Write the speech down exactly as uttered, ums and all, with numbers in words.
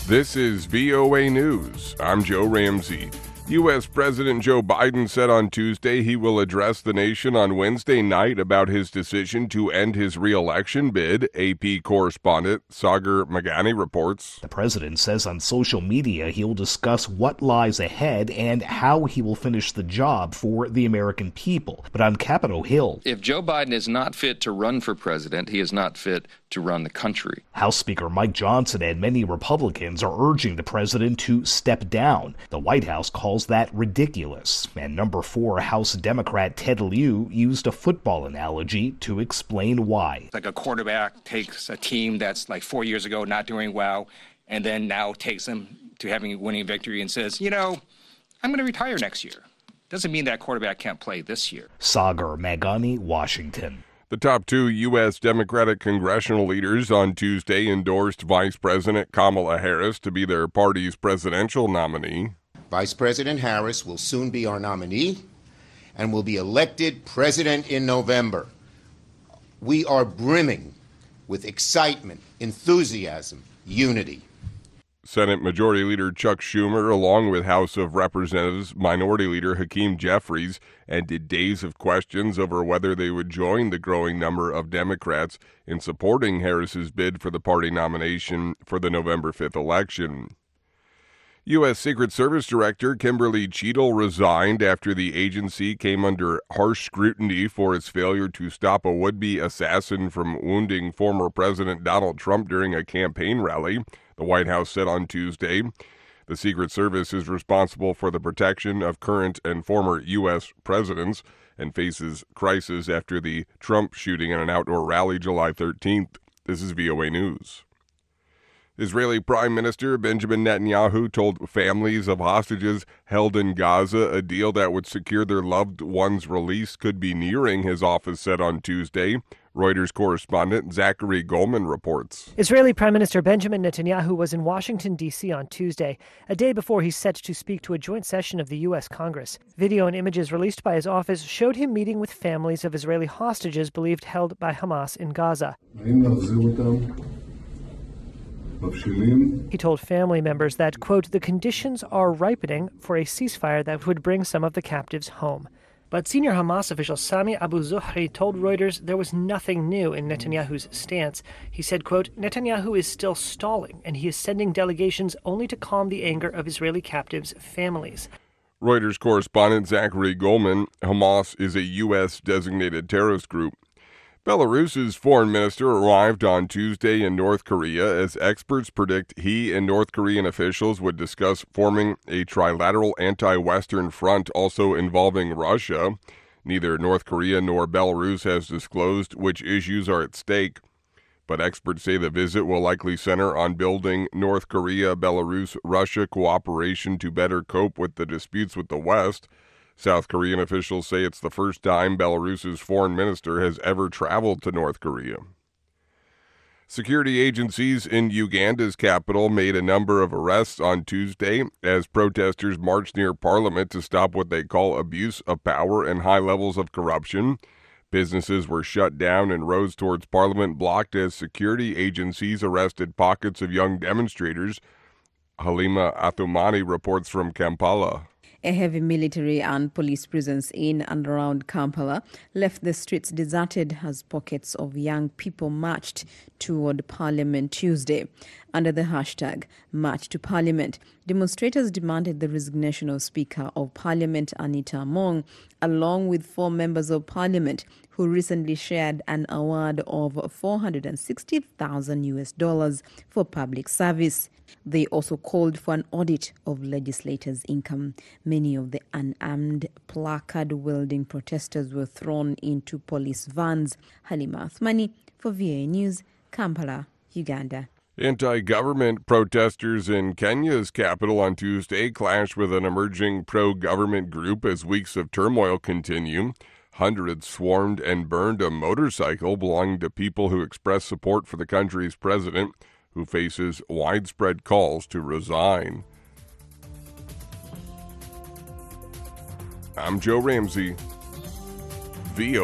This is V O A News. I'm Joe Ramsey. U S. President Joe Biden said on Tuesday he will address the nation on Wednesday night about his decision to end his re-election bid, A P correspondent Sagar Meghani reports. The president says on social media he'll discuss what lies ahead and how he will finish the job for the American people. But on Capitol Hill, if Joe Biden is not fit to run for president, he is not fit to run the country. House Speaker Mike Johnson and many Republicans are urging the president to step down. The White House calls that ridiculous. And number four House Democrat Ted Lieu used a football analogy to explain why. Like a quarterback takes a team that's like four years ago not doing well, and then now takes them to having a winning victory and says, you know, I'm going to retire next year. Doesn't mean that quarterback can't play this year. Sagar Meghani, Washington. The top two U S. Democratic congressional leaders on Tuesday endorsed Vice President Kamala Harris to be their party's presidential nominee. Vice President Harris will soon be our nominee and will be elected president in November. We are brimming with excitement, enthusiasm, unity. Senate Majority Leader Chuck Schumer, along with House of Representatives Minority Leader Hakeem Jeffries, ended days of questions over whether they would join the growing number of Democrats in supporting Harris's bid for the party nomination for the November fifth election. U S. Secret Service Director Kimberly Cheadle resigned after the agency came under harsh scrutiny for its failure to stop a would-be assassin from wounding former President Donald Trump during a campaign rally, the White House said on Tuesday. The Secret Service is responsible for the protection of current and former U S presidents and faces crisis after the Trump shooting at an outdoor rally July thirteenth. This is V O A News. Israeli Prime Minister Benjamin Netanyahu told families of hostages held in Gaza a deal that would secure their loved ones' release could be nearing, his office said on Tuesday. Reuters correspondent Zachary Goldman reports. Israeli Prime Minister Benjamin Netanyahu was in Washington, D C on Tuesday, a day before he's set to speak to a joint session of the U S. Congress. Video and images released by his office showed him meeting with families of Israeli hostages believed held by Hamas in Gaza. He told family members that, quote, the conditions are ripening for a ceasefire that would bring some of the captives home. But senior Hamas official Sami Abu Zuhri told Reuters there was nothing new in Netanyahu's stance. He said, quote, Netanyahu is still stalling, and he is sending delegations only to calm the anger of Israeli captives' families. Reuters correspondent Zachary Goldman, Hamas is a U S designated terrorist group. Belarus's foreign minister arrived on Tuesday in North Korea as experts predict he and North Korean officials would discuss forming a trilateral anti-Western front also involving Russia. Neither North Korea nor Belarus has disclosed which issues are at stake, but experts say the visit will likely center on building North Korea, Belarus, Russia cooperation to better cope with the disputes with the West. South Korean officials say it's the first time Belarus's foreign minister has ever traveled to North Korea. Security agencies in Uganda's capital made a number of arrests on Tuesday as protesters marched near Parliament to stop what they call abuse of power and high levels of corruption. Businesses were shut down and roads towards Parliament blocked as security agencies arrested pockets of young demonstrators. Halima Athumani reports from Kampala. A heavy military and police presence in and around Kampala left the streets deserted as pockets of young people marched toward Parliament Tuesday. Under the hashtag March to Parliament, demonstrators demanded the resignation of Speaker of Parliament Anita Among, along with four members of Parliament who recently shared an award of four hundred sixty thousand U S dollars for public service. They also called for an audit of legislators' income. Many of the unarmed, placard-wielding protesters were thrown into police vans. Halima Athmani for V O A News, Kampala, Uganda. Anti-government protesters in Kenya's capital on Tuesday clashed with an emerging pro-government group as weeks of turmoil continue. Hundreds swarmed and burned a motorcycle belonging to people who expressed support for the country's president, who faces widespread calls to resign. I'm Joe Ramsey, V O A.